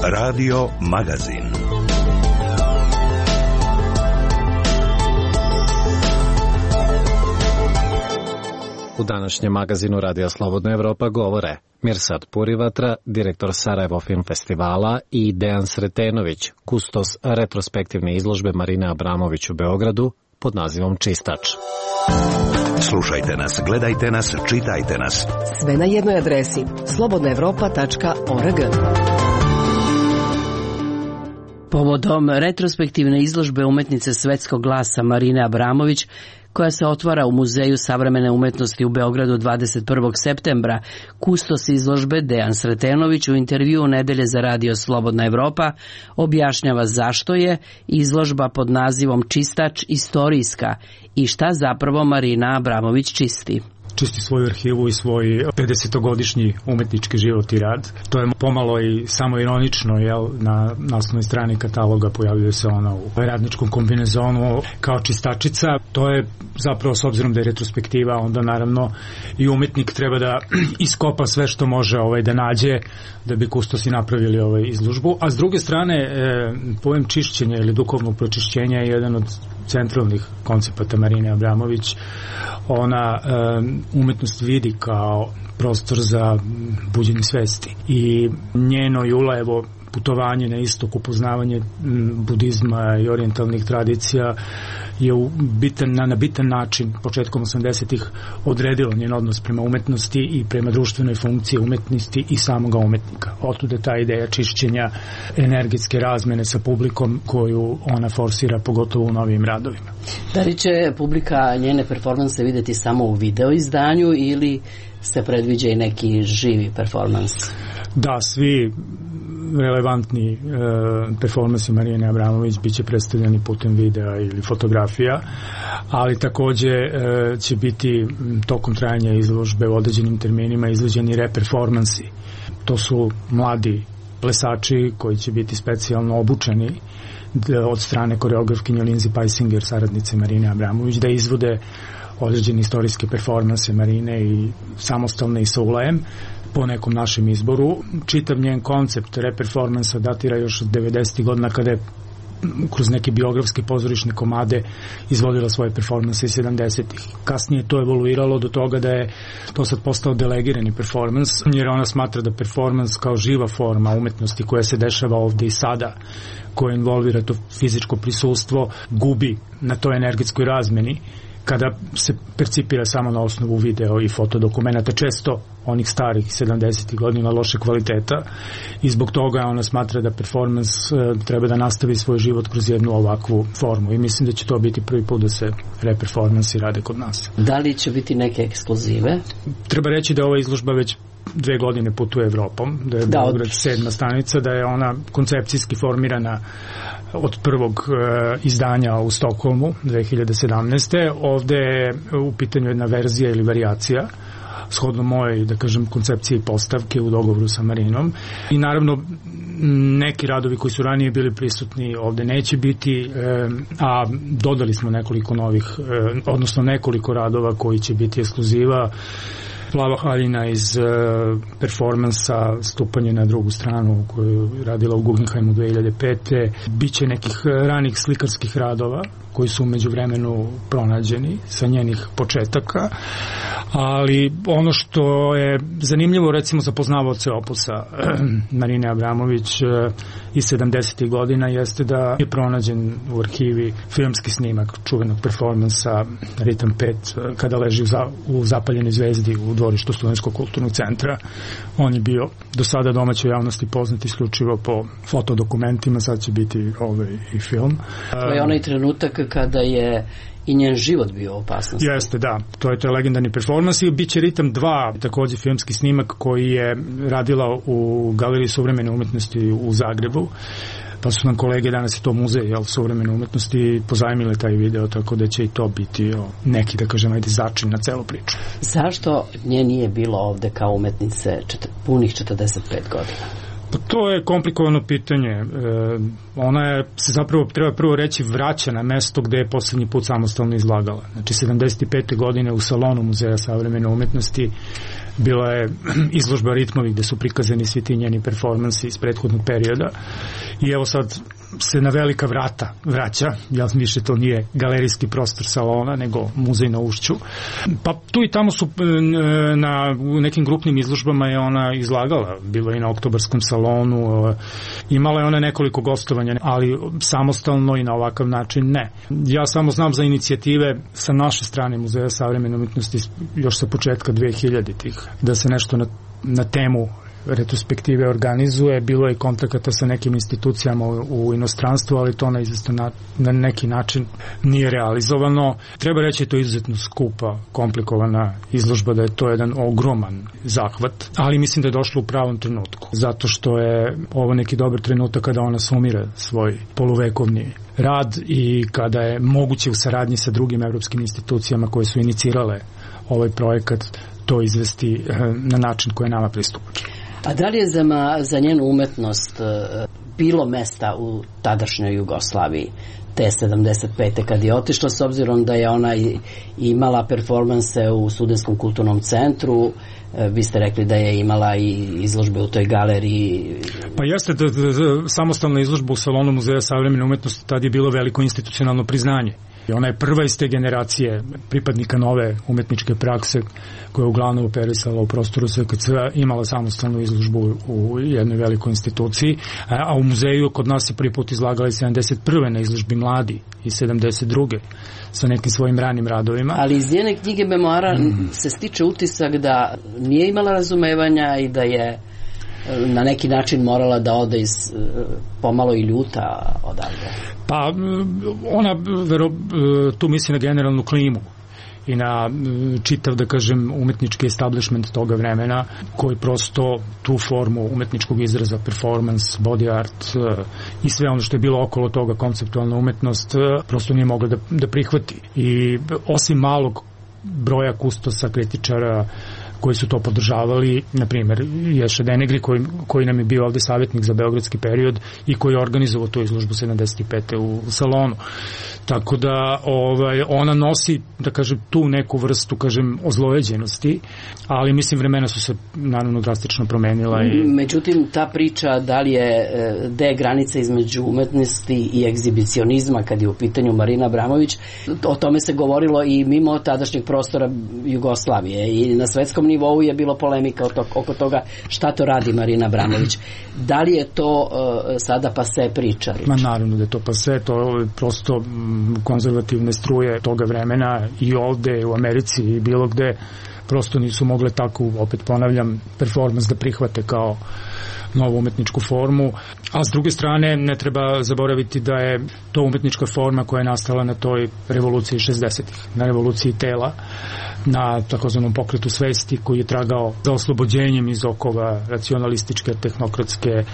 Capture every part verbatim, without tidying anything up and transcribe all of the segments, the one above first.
Radio Magazin. U današnjem magazinu Radija Slobodna Evropa govore Mirsad Purivatra, direktor Sarajevo Film Festivala, i Dejan Sretenović, kustos retrospektivne izložbe Marine Abramović u Beogradu pod nazivom Čistač. Slušajte nas, gledajte nas, čitajte nas. Sve na jednoj adresi slobodna evropa tačka org. Povodom retrospektivne izložbe umetnice svetskog glasa Marine Abramović, koja se otvara u Muzeju savremene umetnosti u Beogradu dvadeset prvog septembra, kustos izložbe Dejan Sretenović u intervjuu Nedelje za Radio Slobodna Evropa objašnjava zašto je izložba pod nazivom Čistač istorijska i šta zapravo Marina Abramović čisti. Čisti svoju arhivu i svoj pedesetogodišnji umetnički život i rad. To je pomalo i samo ironično, jel, na naslovnoj strani kataloga pojavljuje se ona u radničkom kombinezonu kao čistačica. To je zapravo, s obzirom da je retrospektiva, onda naravno i umetnik treba da iskopa sve što može ovaj, da nađe da bi kustosi napravili ovaj izložbu. A s druge strane, e, pojem čišćenja ili duhovnog pročišćenja je jedan od centralnih koncepata Marine Abramović. Ona e, umetnost vidi kao prostor za buđenje svesti i njeno i Ulajevo putovanje na istok, upoznavanje budizma i orijentalnih tradicija je u bitan, na, na bitan način početkom osamdesetih odredilo njen odnos prema umetnosti i prema društvenoj funkciji umetnosti i samoga umetnika. Otuda ta ideja čišćenja, energetske razmene sa publikom koju ona forsira pogotovo u novim radovima. Da li će publika njene performanse videti samo u video izdanju ili se predviđa i neki živi performans? Da, svi relevantni e, performansi Marine Abramović biće predstavljeni putem videa ili fotografija, ali takođe e, će biti tokom trajanja izložbe u određenim terminima izvođeni reperformansi. To su mladi plesači koji će biti specijalno obučeni od strane koreografkinje Lindsay Paisinger, saradnice Marine Abramović, da izvode određene istorijske performanse Marine i samostalne i sa Ulajem po nekom našem izboru. Čitav njen koncept reperformansa datira još od devedesetih godina kada je kroz neke biografske pozorišne komade izvodila svoje performanse iz sedamdesetih. Kasnije to evoluiralo do toga da je to sad postao delegirani performans, jer ona smatra da performans kao živa forma umetnosti koja se dešava ovde i sada, koja involvira to fizičko prisustvo, gubi na toj energetskoj razmeni kada se percipira samo na osnovu video i fotodokumenata, često onih starih sedamdesetih godina loše kvaliteta, i zbog toga ona smatra da performans treba da nastavi svoj život kroz jednu ovakvu formu i mislim da će to biti prvi put da se reperformansi rade kod nas. Da li će biti neke ekskluzive? Treba reći da ova izložba već dve godine putuje Evropom, da je Beograd sedma stanica, da je ona koncepcijski formirana od prvog e, izdanja u Stokholmu dve hiljade sedamnaeste. Ovde je u pitanju jedna verzija ili varijacija shodno moje, da kažem, koncepcije i postavke u dogovoru sa Marinom. I naravno neki radovi koji su ranije bili prisutni ovde neće biti, e, a dodali smo nekoliko novih, e, odnosno nekoliko radova koji će biti ekskluziva. Plava haljina iz uh, performansa Stupanje na drugu stranu koju je radila u Guggenheimu dve hiljade pete. Biće nekih ranih slikarskih radova koji su umeđu vremenu pronađeni sa njenih početaka, ali ono što je zanimljivo recimo za poznavaoce opusa Marine Abramović iz sedamdesetih godina jeste da je pronađen u arhivi filmski snimak čuvenog performansa Ritam pet kada leži u, za, u zapaljenoj zvezdi u dvorištu Studentskog kulturnog centra. On je bio do sada domaćoj javnosti poznat isključivo po fotodokumentima, sad će biti ovaj i film. To je onaj trenutak kada je i njen život bio u opasnosti. Jeste, da. To je to legendarni performans i biće Ritam dva, takođe filmski snimak koji je radila u Galeriji suvremene umetnosti u Zagrebu. Pa su nam kolege, danas je to muzej, jel, suvremene umetnosti, pozajmile taj video, tako da će i to biti o, neki, da kažem, ajde začin na celu priču. Zašto nje nije bilo ovde kao umetnice čet, punih četrdeset pet godina? Pa to je komplikovano pitanje. E, ona je, se zapravo, treba prvo reći, vraća na mesto gde je poslednji put samostalno izlagala. Znači, sedamdeset pete godine u salonu Muzeja savremene umetnosti bila je izložba ritmovi gde su prikazani svi ti njeni performansi iz prethodnog perioda i evo sad se na velika vrata vraća, ja više to nije galerijski prostor salona, nego muzej na Ušću. Pa tu i tamo su na u nekim grupnim izložbama je ona izlagala, bilo je i na Oktobarskom salonu, imala je ona nekoliko gostovanja, ali samostalno i na ovakav način ne. Ja samo znam za inicijative sa naše strane Muzeja savremene umetnosti još sa početka dve hiljaditih da se nešto na, na temu retrospektive organizuje, bilo je kontakata sa nekim institucijama u, u inostranstvu, ali to na, na, na neki način nije realizovano. Treba reći to je izuzetno skupa, komplikovana izložba, da je to jedan ogroman zahvat, ali mislim da je došlo u pravom trenutku, zato što je ovo neki dobar trenutak kada ona sumira svoj poluvekovni rad i kada je moguće u saradnji sa drugim evropskim institucijama koje su inicirale ovaj projekat to izvesti na način koji je nama pristupačan. A da li je za, za njenu umetnost bilo mesta u tadašnjoj Jugoslaviji te sedamdeset pete kad je otišla, s obzirom da je ona imala performanse u Studentskom kulturnom centru, vi ste rekli da je imala i izložbe u toj galeriji. Pa jeste, da, da, da, samostalna izložba u salonu Muzeja savremene umetnosti, tad je bilo veliko institucionalno priznanje. I ona je prva iz te generacije pripadnika nove umetničke prakse koja je uglavnom operisala u prostoru S K C-a, imala samostalnu izložbu u jednoj velikoj instituciji, a u muzeju kod nas se prvi put izlagala i sedamdeset prve na izložbi Mladi i sedamdeset druge sa nekim svojim ranim radovima. Ali iz njene knjige memoara mm. se stiče utisak da nije imala razumevanja i da je na neki način morala da ode iz pomalo i ljuta odavde. Pa ona vero, tu misli na generalnu klimu i na čitav, da kažem, umetnički establishment toga vremena koji prosto tu formu umetničkog izraza, performance, body art i sve ono što je bilo okolo toga, konceptualna umetnost, prosto nije mogla da, da prihvati. I osim malog broja kustosa, kritičara koji su to podržavali, na primjer Ješa Denegri koji, koji nam je bio ovde savjetnik za beogradski period i koji je organizovao tu izložbu sedamdeset pete u salonu. Tako da ovaj, ona nosi, da kažem, tu neku vrstu, kažem, ozlojeđenosti, ali mislim vremena su se naravno drastično promenila. I... Međutim, ta priča da li je, gde je granica između umetnosti i egzibicionizma kad je u pitanju Marina Abramović, o tome se govorilo i mimo tadašnjeg prostora Jugoslavije i na svetskom nivou je bilo polemika oko toga šta to radi Marina Abramović. Da li je to uh, sada pase priča? Ma naravno da je to pase, to je prosto konzervativne struje toga vremena i ovde u Americi i bilo gde prosto nisu mogle tako, opet ponavljam, performans da prihvate kao novu umetničku formu, a s druge strane ne treba zaboraviti da je to umetnička forma koja je nastala na toj revoluciji šezdesetih, na revoluciji tela, na takozvanom pokretu svesti koji je tragao za oslobođenjem iz okova racionalističke, tehnokratske eh,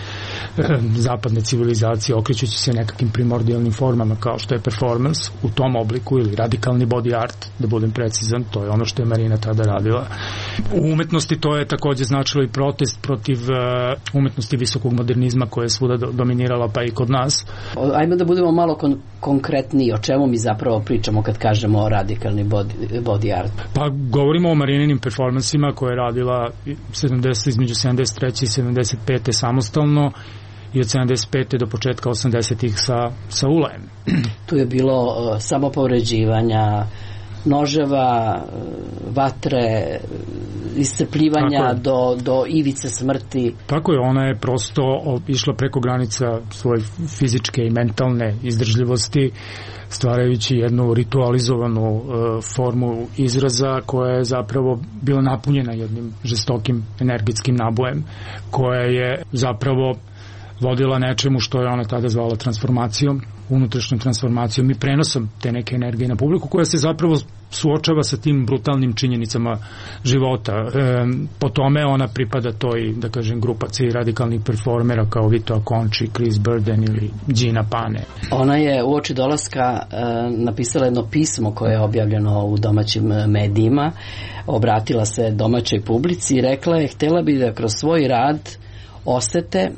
zapadne civilizacije, okrećući se nekakvim primordijalnim formama kao što je performance u tom obliku ili radikalni body art, da budem precizan, to je ono što je Marina tada radila. U umetnosti to je takođe značilo i protest protiv uh, umetnosti visokog modernizma koja je svuda do, dominirala pa i kod nas. Ajmo da budemo malo kon- konkretniji, o čemu mi zapravo pričamo kad kažemo radikalni body, body art. Pa govorimo o Marininim performansima koje je radila sedamdeset, između sedamdeset treće i sedamdeset pete samostalno i od sedamdeset pete do početka osamdesetih sa, sa Ulajem. Tu je bilo uh, samopovređivanja, noževa, vatre, iscrpljivanja do, do ivice smrti. Tako je, ona je prosto išla preko granica svoje fizičke i mentalne izdržljivosti, stvarajući jednu ritualizovanu uh, formu izraza koja je zapravo bila napunjena jednim žestokim energetskim nabojem, koja je zapravo vodila nečemu što je ona tada zvala transformacijom, unutrašnjom transformacijom i prenosom te neke energije na publiku koja se zapravo suočava sa tim brutalnim činjenicama života. E, po tome ona pripada toj, da kažem, grupaciji radikalnih performera kao Vito Acconci, Chris Burden ili Gina Pane. Ona je uoči dolaska e, napisala jedno pismo koje je objavljeno u domaćim medijima, obratila se domaćoj publici i rekla je, htjela bi da kroz svoj rad osete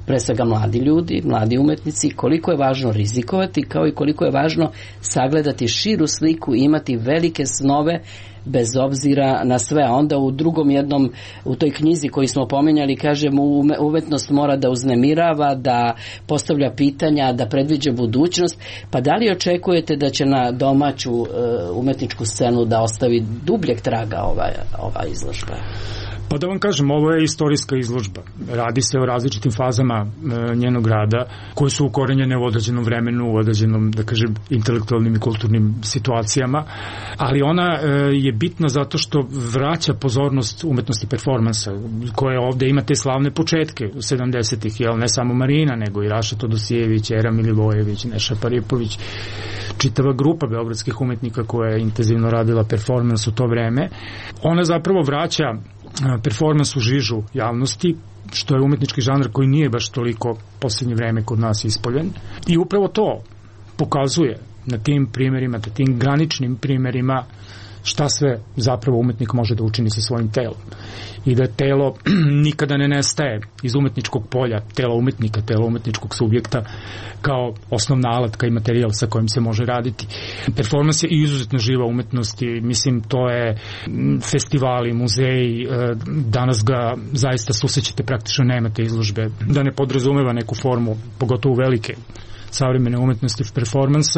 pre svega mladi ljudi, mladi umetnici, koliko je važno rizikovati, kao i koliko je važno sagledati širu sliku i imati velike snove bez obzira na sve. A onda u drugom jednom, u toj knjizi koju smo pominjali, kažem, umetnost mora da uznemirava, da postavlja pitanja, da predviđa budućnost. Pa da li očekujete da će na domaću uh, umetničku scenu da ostavi dubljeg traga ova, ova izložba? Pa da vam kažem, ovo je istorijska izložba. Radi se o različitim fazama e, njenog rada koje su ukorenjene u određenom vremenu, u određenom, da kažem, intelektualnim i kulturnim situacijama, ali ona e, je bitna zato što vraća pozornost umetnosti performansa, koje ovde ima te slavne početke u sedamdesetih, jel, ne samo Marina, nego i Raša Todosijević, Era Milivojević, Neša Paripović, čitava grupa beogradskih umetnika koja je intenzivno radila performans u to vreme. Ona zapravo vraća performans u žižu javnosti, što je umetnički žanr koji nije baš toliko posljednje vreme kod nas ispoljen. I upravo to pokazuje na tim primerima, na tim graničnim primerima šta sve zapravo umetnik može da učini sa svojim telom. I da telo nikada ne nestaje iz umetničkog polja, tela umetnika, tela umetničkog subjekta, kao osnovna alatka i materijal sa kojim se može raditi. Performans je izuzetno živa umetnost i mislim to je festivali, muzeji, danas ga zaista susrećete, praktično nemate izložbe da ne podrazumeva neku formu, pogotovo velike savremene umetnosti performansa,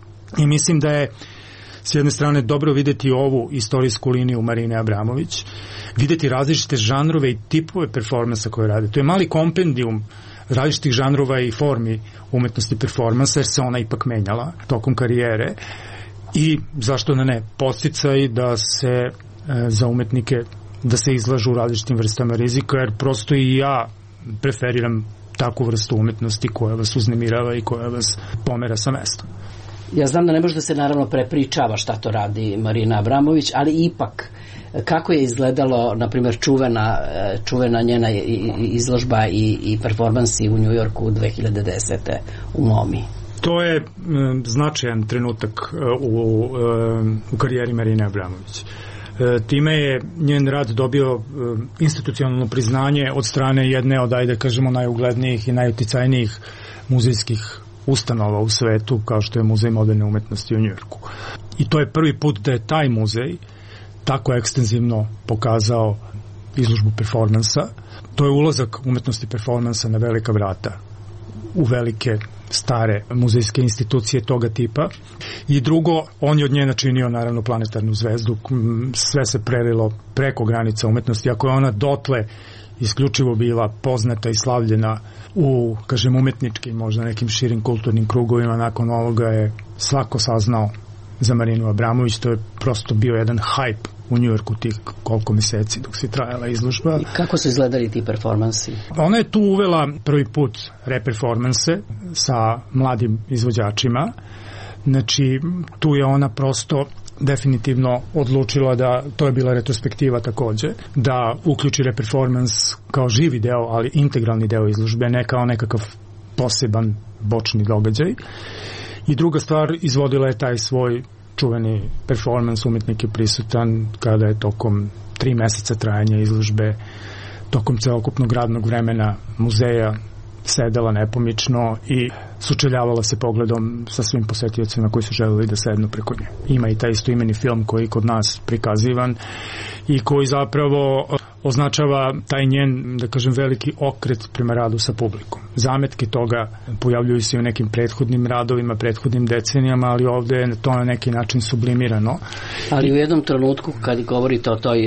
i mislim da je s jedne strane dobro videti ovu istorijsku liniju Marine Abramović, videti različite žanrove i tipove performansa koje rade. To je mali kompendijum različitih žanrova i formi umetnosti performansa, jer se ona ipak menjala tokom karijere, i zašto da ne, podsticaj da se e, za umetnike da se izlažu u različitim vrstama rizika, jer prosto i ja preferiram takvu vrstu umetnosti koja vas uznemirava i koja vas pomera sa mesta. Ja znam da ne može da se naravno prepričava šta to radi Marina Abramović, ali ipak kako je izgledalo, na primjer, čuvena, čuvena njena izložba i, i performansi u Njujorku dve hiljade desete u MoMI? To je m, značajan trenutak u, u karijeri Marine Abramović. Time je njen rad dobio institucionalno priznanje od strane jedne od, ajde kažemo, najuglednijih i najuticajnijih muzejskih ustanova u svetu, kao što je Muzej moderne umetnosti u Njujorku. I to je prvi put da je taj muzej tako ekstenzivno pokazao izložbu performansa. To je ulazak umetnosti performansa na velika vrata u velike stare muzejske institucije toga tipa. I drugo, on je od nje načinio naravno planetarnu zvezdu. Sve se prelilo preko granica umetnosti. Ako je ona dotle isključivo bila poznata i slavljena u, kažem, umetničkim, možda nekim širim kulturnim krugovima, nakon ovoga je svako saznao za Marinu Abramović. To je prosto bio jedan hajp u Njujorku tih koliko meseci dok se trajala izložba. I kako su izgledali ti performansi? Ona je tu uvela prvi put reperformanse sa mladim izvođačima. Znači, tu je ona prosto definitivno odlučila da, to je bila retrospektiva takođe, da uključi reperformans kao živi deo, ali integralni deo izložbe, ne kao nekakav poseban bočni događaj. I druga stvar, izvodila je taj svoj čuveni performans, umetnik je prisutan kada je tokom tri meseca trajanja izložbe, tokom celokupnog radnog vremena muzeja sedela nepomično i sučeljavala se pogledom sa svim posetiocima koji su želeli da sednu preko nje. Ima i taj istoimeni film koji je kod nas prikazivan i koji zapravo označava taj njen, da kažem, veliki okret prema radu sa publikom. Zametke toga pojavljuju se u nekim prethodnim radovima, prethodnim decenijama, ali ovde je to na neki način sublimirano. Ali u jednom trenutku, kad govorite o toj,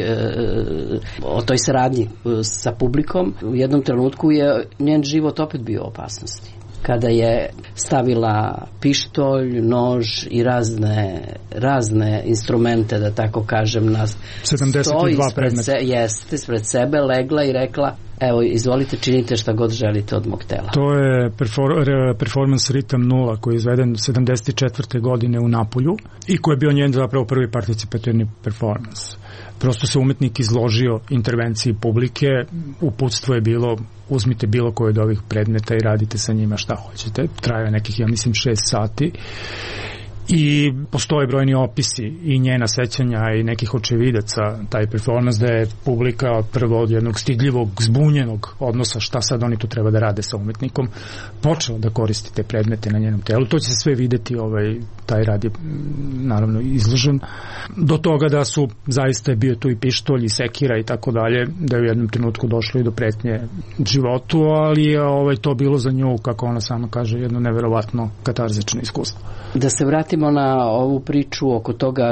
o toj saradnji sa publikom, u jednom trenutku je njen život opet bio u opasnosti. Kada je stavila pištolj, nož i razne, razne instrumente, da tako kažem, na sedamdeset dva predmeta. Se, jeste, ispred sebe legla i rekla, evo, izvolite, činite šta god želite od mog tela. To je perfor, performance Ritam nula koji je izveden sedamdeset četvrte godine u Napolju i koji je bio njen zapravo prvi participativni performance. Prosto se umetnik izložio intervenciji publike, uputstvo je bilo uzmite bilo koje od ovih predmeta i radite sa njima šta hoćete. Trajao nekih, ja mislim, šest sati i postoje brojni opisi i njena sećanja i nekih očevidaca, taj performans da je publika prvo od jednog stidljivog, zbunjenog odnosa šta sad oni tu treba da rade sa umetnikom, počela da koristi te predmete na njenom telu. To će se sve videti, ovaj, taj rad je naravno izložen, do toga da su zaista je bio tu i pištolj i sekira i tako dalje, da je u jednom trenutku došlo i do pretnje životu, ali je ovaj, to bilo za nju, kako ona sama kaže, jedno neverovatno katarzično iskustvo. Da se vratimo na ovu priču oko toga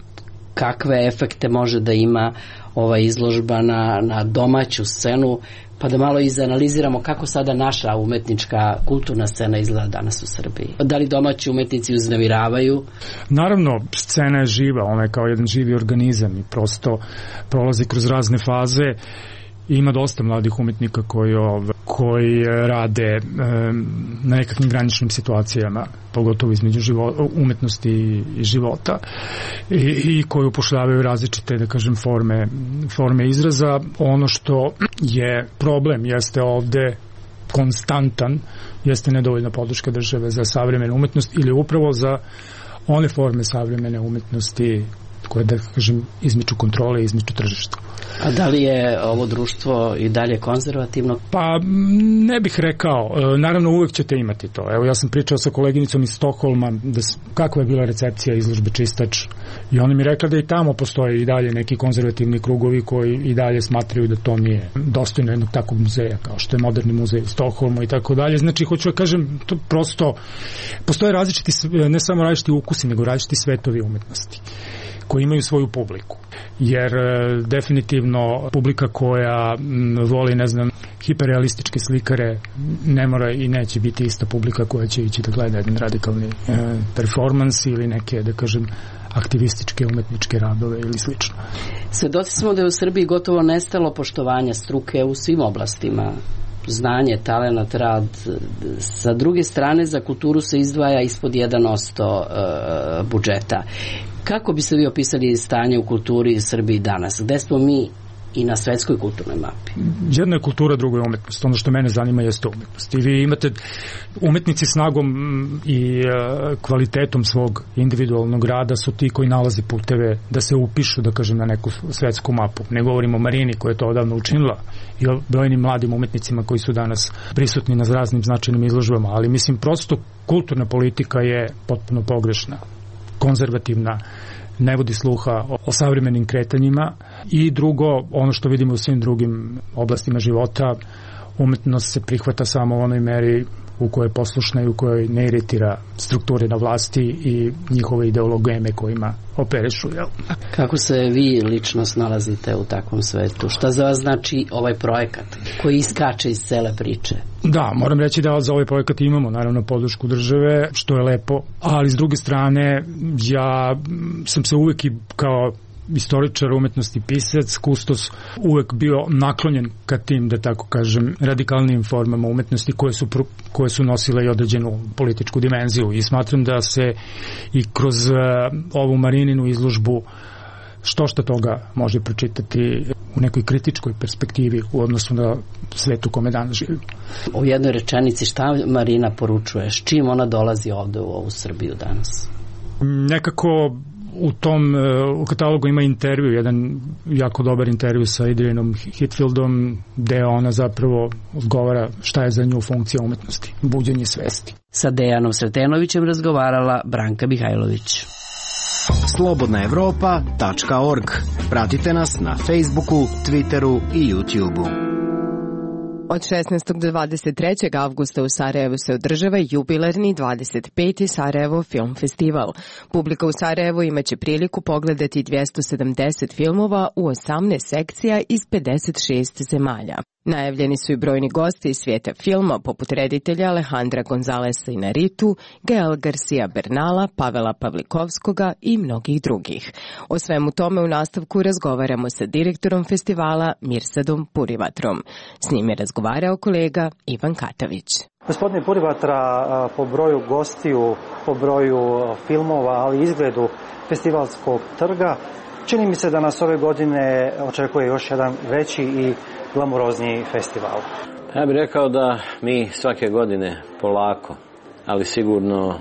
kakve efekte može da ima ova izložba na, na domaću scenu, pa da malo izanaliziramo kako sada naša umetnička kulturna scena izgleda danas u Srbiji. Da li domaći umetnici uznemiravaju? Naravno, scena je živa, ona je kao jedan živi organizam i prosto prolazi kroz razne faze. Ima dosta mladih umetnika koji, koji rade na nekakvim graničnim situacijama, pogotovo između života, umetnosti i života, i, i koji upošljavaju različite, da kažem, forme, forme izraza. Ono što je problem jeste ovde konstantan, jeste nedovoljna podrška države za savremenu umetnost ili upravo za one forme savremene umetnosti koje, da kažem, izmiču kontrole i izmiču tržišta. A da li je ovo društvo i dalje konzervativno? Pa ne bih rekao. Naravno uvek ćete imati to. Evo ja sam pričao sa koleginicom iz Stokholma da, kakva je bila recepcija izložbe Čistač i ona mi rekla da i tamo postoje i dalje neki konzervativni krugovi koji i dalje smatraju da to nije dostojno jednog takvog muzeja kao što je Moderni muzej u Stokholmu i tako dalje. Znači hoću da kažem, to prosto postoje različiti, ne samo različiti ukusi, nego različiti svetovi umetnosti koji imaju svoju publiku. Jer e, definitivno publika koja m, voli, ne znam, hiperrealističke slikare ne mora i neće biti ista publika koja će ići da gleda jedan radikalni e, performans ili neke, da kažem, aktivističke umetničke radove ili slično. Svedoci smo da je u Srbiji gotovo nestalo poštovanja struke u svim oblastima. Znanje, talenat, rad. Sa druge strane, za kulturu se izdvaja ispod jedan posto e, budžeta. Kako biste vi opisali stanje u kulturi Srbiji danas? Gde smo mi i na svetskoj kulturnoj mapi? Jedna je kultura, druga je umetnost. Ono što mene zanima jeste umetnost. I vi imate umetnici snagom i kvalitetom svog individualnog rada su ti koji nalaze puteve da se upišu, da kažem, na neku svetsku mapu. Ne govorimo o Marini koja je to odavno učinila i o brojnim mladim umetnicima koji su danas prisutni na raznim značajnim izložbama, ali mislim prosto kulturna politika je potpuno pogrešna, konzervativna, ne vodi sluha o, o savremenim kretanjima i drugo, ono što vidimo u svim drugim oblastima života, umetnost se prihvata samo u onoj meri u kojoj je poslušna i u kojoj ne iritira strukture na vlasti i njihove ideologeme kojima operišu. Jel? Kako se vi lično snalazite u takvom svetu? Šta za vas znači ovaj projekat koji iskače iz cele priče? Da, moram reći da za ovaj projekat imamo naravno podršku države, što je lepo, ali s druge strane ja sam se uvek i kao istoričar umetnosti, pisac, kustos, uvek bio naklonjen ka tim, da tako kažem, radikalnim formama umetnosti koje su, koje su nosile i određenu političku dimenziju i smatram da se i kroz uh, ovu Marininu izložbu što što toga može pročitati u nekoj kritičkoj perspektivi u odnosu na svet u kome danas živi. U jednoj rečenici šta Marina poručuje? S čim ona dolazi ovde u ovu Srbiju danas? Nekako u tom u katalogu ima intervju, jedan jako dobar intervju sa Adrianom Hitfieldom, gde ona zapravo odgovara šta je za nju funkcija umetnosti, buđenje svesti. Sa Dejanom Sretenovićem razgovarala Branka Mihajlović. slobodna evropa tačka org. Pratite nas na Facebooku, Twitteru i YouTubeu. Od šesnaestog do dvadeset trećeg avgusta u Sarajevu se održava jubilarni dvadeset peti Sarajevo Film Festival. Publika u Sarajevu imaće priliku pogledati dvjesto sedamdeset filmova u osamnaest sekcija iz pedeset šest zemalja. Najavljeni su i brojni gosti iz svijeta filma, poput reditelja Alejandra Gonzalesa Inarritu, Gael Garcia Bernala, Pavela Pavlikovskoga i mnogih drugih. O svemu tome u nastavku razgovaramo sa direktorom festivala Mirsadom Purivatrom. S njim je razgovarao kolega Ivan Katavić. Gospodine Purivatra, po broju gostiju, po broju filmova, ali i izgledu festivalskog trga, čini mi se da nas ove godine očekuje još jedan veći i glamurozniji festival. Ja bih rekao da mi svake godine polako, ali sigurno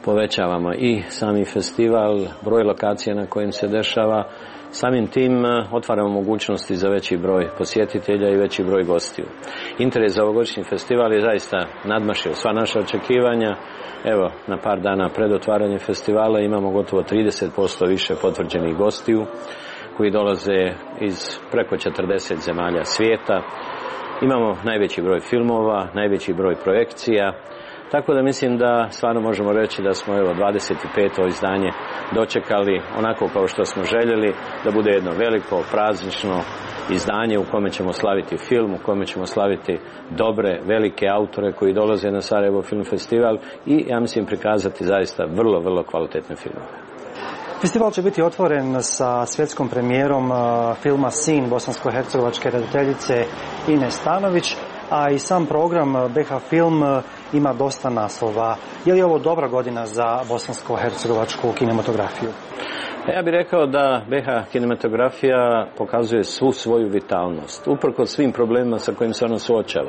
povećavamo i sami festival, broj lokacija na kojim se dešava. Samim tim otvaramo mogućnosti za veći broj posjetitelja i veći broj gostiju. Interes za ovogodišnji festival je zaista nadmašio sva naša očekivanja. Evo, na par dana pred otvaranjem festivala imamo gotovo trideset posto više potvrđenih gostiju koji dolaze iz preko četrdeset zemalja svijeta. Imamo najveći broj filmova, najveći broj projekcija. Tako da mislim da stvarno možemo reći da smo evo dvadeset peto izdanje dočekali onako kao što smo željeli, da bude jedno veliko, praznično izdanje u kome ćemo slaviti film, u kome ćemo slaviti dobre, velike autore koji dolaze na Sarajevo Film Festival i ja mislim prikazati zaista vrlo, vrlo kvalitetne filmove. Festival će biti otvoren sa svjetskom premijerom filma Sin bosansko-hercegovačke redateljice Ine Stanović, a i sam program B H Film ima dosta naslova. Je li ovo dobra godina za bosansko-hercegovačku kinematografiju? Ja bih rekao da B H kinematografija pokazuje svu svoju vitalnost, uprkos svim problemima sa kojim se ona suočava.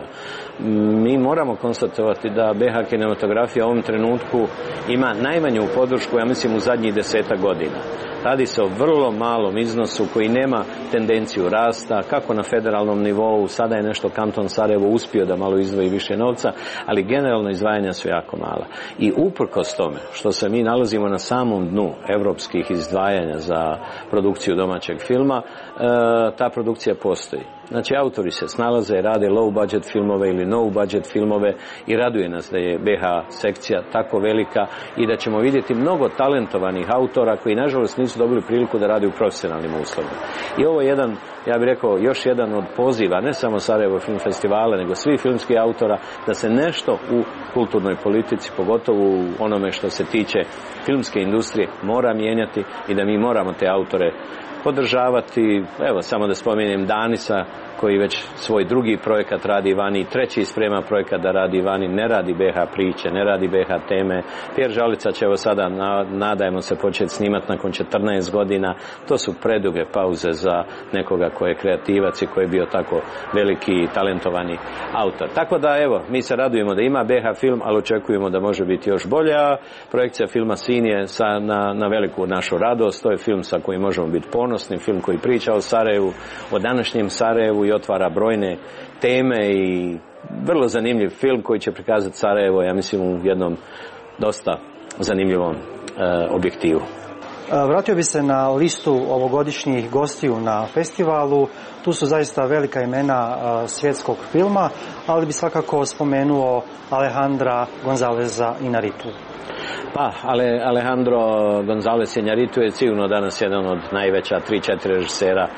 Mi moramo konstatovati da B H kinematografija u ovom trenutku ima najmanju podršku, ja mislim, u zadnjih desetak godina. Radi se o vrlo malom iznosu koji nema tendenciju rasta, kako na federalnom nivou, sada je nešto kanton Sarajevo uspio da malo izdvoji više novca, ali generalno izdvajanja su jako mala. I uprkos tome što se mi nalazimo na samom dnu evropskih izdvajanja za produkciju domaćeg filma, ta produkcija postoji. Znači, autori se snalaze, rade low budget filmove ili no budget filmove i raduje nas da je B H sekcija tako velika i da ćemo vidjeti mnogo talentovanih autora koji nažalost nisu dobili priliku da rade u profesionalnim uslovima. I ovo je jedan, ja bih rekao, još jedan od poziva, ne samo Sarajevo Film Festivala, nego svih filmskih autora, da se nešto u kulturnoj politici, pogotovo u onome što se tiče filmske industrije, mora mijenjati i da mi moramo te autore podržavati. Evo, samo da spomenem Danisa, koji već svoj drugi projekat radi vani, treći sprema projekat da radi vani, ne radi B H priče, ne radi B H teme. Pjer Žalica će evo sada, nadajmo se, početi snimati nakon četrnaest godina. To su preduge pauze za nekoga ko je kreativac i koji je bio tako veliki i talentovani autor. Tako da, evo, mi se radujemo da ima B H film, ali očekujemo da može biti još bolje, a projekcija filma Sin je sa, na, na veliku našu radost. To je film sa kojim možemo biti ponosni, film koji priča o Sarajevu, o današnjem Sarajevu i otvara brojne teme i vrlo zanimljiv film koji će prikazati Sarajevo, ja mislim, u jednom dosta zanimljivom e, objektivu. Vratio bi se na listu ovogodišnjih gostiju na festivalu. Tu su zaista velika imena svjetskog filma, ali bi svakako spomenuo Alejandra Gonzaleza Iñárritu. Pa, ale, Alejandro González Iñárritu je sigurno danas jedan od najveća tri četiri režisera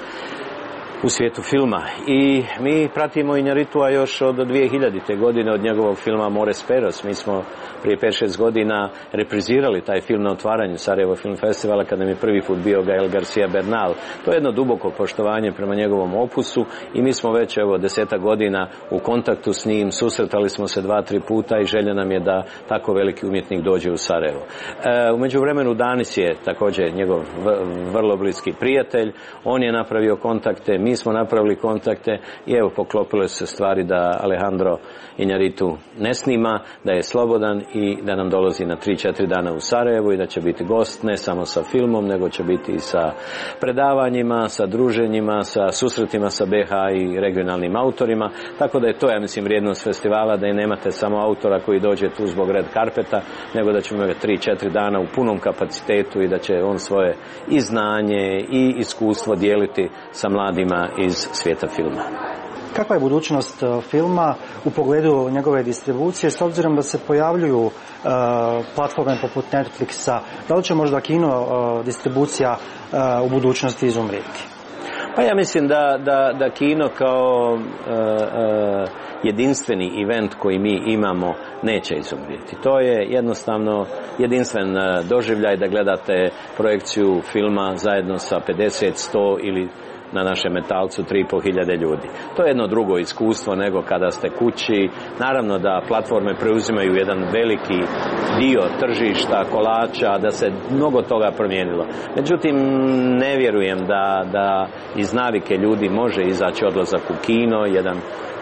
u svijetu filma. I mi pratimo Iñárritua još od dvije hiljadite godine, od njegovog filma Amores Perros. Mi smo prije pet šest godina reprizirali taj film na otvaranju Sarajevo Film Festivala kada mi je prvi put bio Gael García Bernal. To je jedno duboko poštovanje prema njegovom opusu i mi smo već evo desetak godina u kontaktu s njim, susretali smo se dva, tri puta i želja nam je da tako veliki umjetnik dođe u Sarajevo. E, u međuvremenu Danis je također njegov vrlo bliski prijatelj, on je napravio kontakte, mi smo napravili kontakte i evo poklopile su se stvari da Alejandro Iñárritu ne snima, da je slobodan i da nam dolazi na tri četiri dana u Sarajevo i da će biti gost ne samo sa filmom, nego će biti i sa predavanjima, sa druženjima, sa susretima sa B H i regionalnim autorima. Tako da je to, ja mislim, vrijednost festivala, da i nemate samo autora koji dođe tu zbog red karpeta, nego da ćemo imati tri četiri dana u punom kapacitetu i da će on svoje i znanje i iskustvo dijeliti sa mladima iz svijeta filma. Kakva je budućnost filma u pogledu njegove distribucije, s obzirom da se pojavljuju uh, platforme poput Netflixa? Da li će možda kino uh, distribucija uh, u budućnosti izumrijeti? Pa ja mislim da, da, da kino kao uh, uh, jedinstveni event koji mi imamo neće izumrijeti. To je jednostavno jedinstven uh, doživljaj da gledate projekciju filma zajedno sa pedeset, sto ili na našem metalcu tri i pol hiljade ljudi. To je jedno drugo iskustvo nego kada ste kući. Naravno da platforme preuzimaju jedan veliki dio tržišta, kolača, da se mnogo toga promijenilo. Međutim, ne vjerujem da, da iz navike ljudi može izaći odlazak u kino, jedan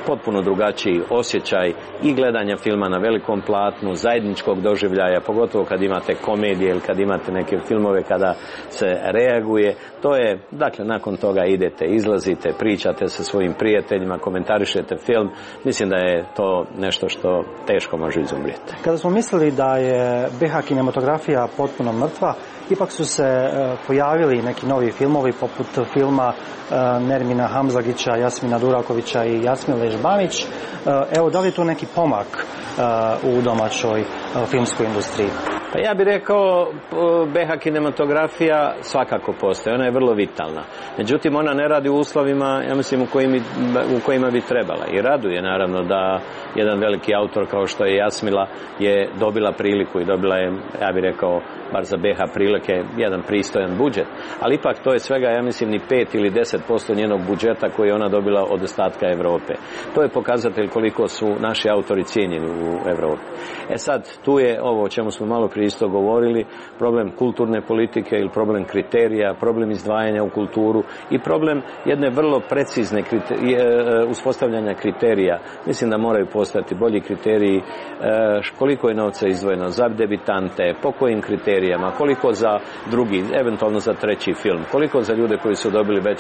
potpuno drugačiji osjećaj i gledanja filma na velikom platnu, zajedničkog doživljaja, pogotovo kad imate komedije ili kad imate neke filmove kada se reaguje. To je, dakle, nakon toga idete, izlazite, pričate sa svojim prijateljima, komentarišete film. Mislim da je to nešto što teško može izumrijeti. Kada smo mislili da je be ha kinematografija potpuno mrtva, ipak su se pojavili neki novi filmovi poput filma Nermina Hamzagića, Jasmina Durakovića i Jasmine Ležbanić. Evo, da li je tu neki pomak u domaćoj filmskoj industriji? Pa ja bih rekao, be ha kinematografija svakako postoji, ona je vrlo vitalna. Međutim, ona ne radi u uslovima, ja mislim, u kojima, u kojima bi trebala. I raduje, naravno, da jedan veliki autor kao što je Jasmila je dobila priliku i dobila je, ja bih rekao, bar za be ha prilike, jedan pristojan budžet. Ali ipak to je svega, ja mislim, ni pet ili deset posto njenog budžeta koji je ona dobila od ostatka Evrope. To je pokazatelj koliko su naši autori cijenjeni u Evropi. E sad, tu je ovo o čemu smo malo prije isto govorili, problem kulturne politike ili problem kriterija, problem izdvajanja u kulturu i problem jedne vrlo precizne uspostavljanja kriterija. Mislim da moraju postati bolji kriteriji, koliko je novca izdvojeno za debitante, po kojim kriterijama, koliko za drugi, eventualno za treći film, koliko za ljude koji su dobili već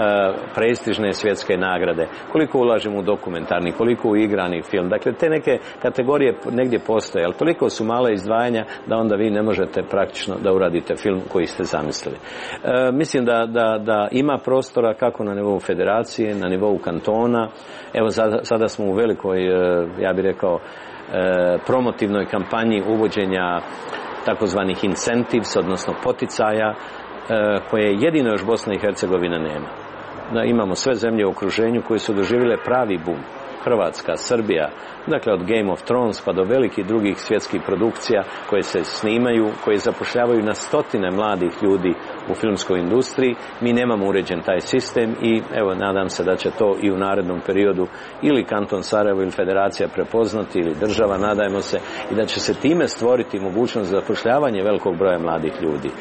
prestižne svjetske nagrade, koliko ulažemo u dokumentarni, koliko u igrani film. Dakle, te neke kategorije negdje postoje, ali toliko su mala izdvajanja da onda vi ne možete praktično da uradite film koji ste zamislili. E, mislim da, da, da ima prostora kako na nivou federacije, na nivou kantona. Evo sada, sada smo u velikoj, ja bih rekao, e, promotivnoj kampanji uvođenja takozvanih incentives, odnosno poticaja, e, koje jedino još Bosna i Hercegovina nema. Da imamo sve zemlje u okruženju koje su doživjele pravi bum. Hrvatska, Srbija, dakle od Game of Thrones pa do velikih drugih svjetskih produkcija koje se snimaju, koje zapošljavaju na stotine mladih ljudi u filmskoj industriji. Mi nemamo uređen taj sistem i evo nadam se da će to i u narednom periodu ili kanton Sarajevo ili federacija prepoznati ili država, nadajmo se, i da će se time stvoriti mogućnost za zapošljavanje velikog broja mladih ljudi.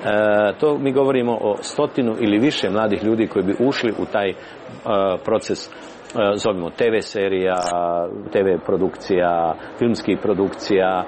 E, to mi govorimo o stotinu ili više mladih ljudi koji bi ušli u taj uh, proces, zovimo te ve serija, te ve produkcija, filmskih produkcija,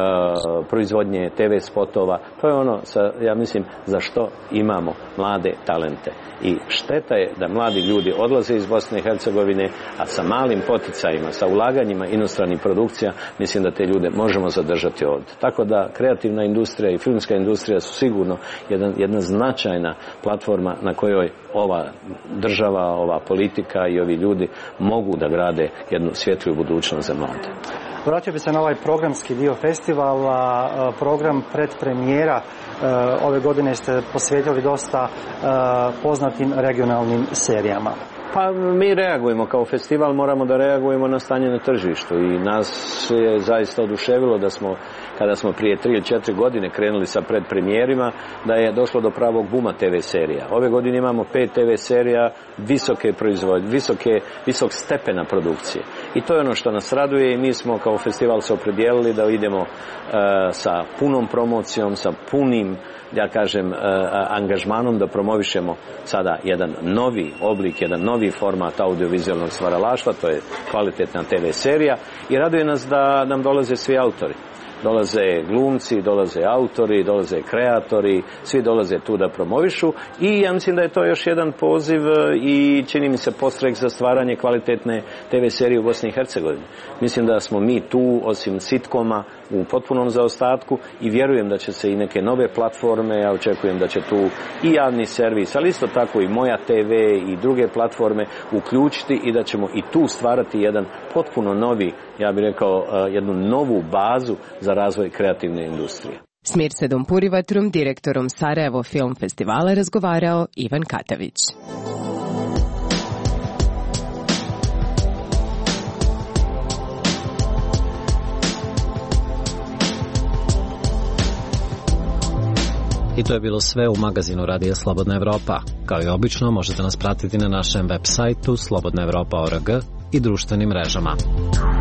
proizvodnje te ve spotova. To je ono, ja mislim, za što imamo mlade talente. I šteta je da mladi ljudi odlaze iz Bosne i Hercegovine, a sa malim poticajima, sa ulaganjima inostranih produkcija, mislim da te ljude možemo zadržati ovdje. Tako da kreativna industrija i filmska industrija su sigurno jedan, jedna značajna platforma na kojoj ova država, ova politika i ovi ljudi mogu da grade jednu svjetliju budućnost za mlade. Vratio bi se na ovaj programski dio festivala, program predpremijera. Ove godine ste posvetili dosta poznatim regionalnim serijama. Pa mi reagujemo kao festival, moramo da reagujemo na stanje na tržištu i nas je zaista oduševilo da smo, kada smo prije tri ili četiri godine krenuli sa predpremijerima, da je došlo do pravog buma te ve serija. Ove godine imamo pet te ve serija visoke proizvodnje, visoke, visok stepena produkcije. I to je ono što nas raduje i mi smo kao festival se opredijelili da idemo uh, sa punom promocijom, sa punim, ja kažem, uh, angažmanom da promovišemo sada jedan novi oblik, jedan novi format audiovizualnog stvaralaštva, to je kvalitetna te ve serija i raduje nas da nam dolaze svi autori. Dolaze glumci, dolaze autori, dolaze kreatori, svi dolaze tu da promovišu i ja mislim da je to još jedan poziv i čini mi se podstrek za stvaranje kvalitetne te ve serije u Bosni i Hercegovini. Mislim da smo mi tu, osim sitkoma, u potpunom zaostatku i vjerujem da će se i neke nove platforme, ja očekujem da će tu i javni servis, ali isto tako i Moja te ve i druge platforme uključiti i da ćemo i tu stvarati jedan potpuno novi, ja bih rekao, jednu novu bazu za razvoj kreativne industrije. S Mirsedom Purivatrom, direktorom Sarajevo Film Festivala, razgovarao Ivan Katavić. I to je bilo sve u magazinu Radija Slobodna Evropa. Kao i obično, možete nas pratiti na našem web sajtu slobodna evropa tačka org i društvenim mrežama.